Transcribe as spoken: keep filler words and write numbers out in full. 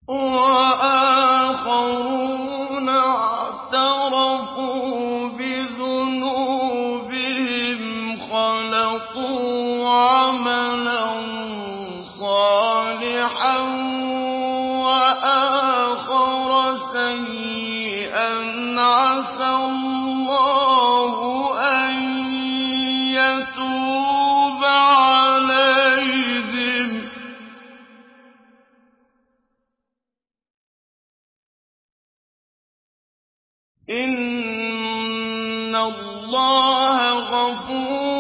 وَآخَرُونَ اعْتَرَفُوا بِذُنُوبِهِمْ خَلَطُوا عَمَلًا صَالِحًا وَآخَرَ سَيِّئًا عَسَى اللَّهُ أَن يَتُوبَ عَلَيْهِمْ ۗ إِنَّ اللَّهَ غَفُورٌ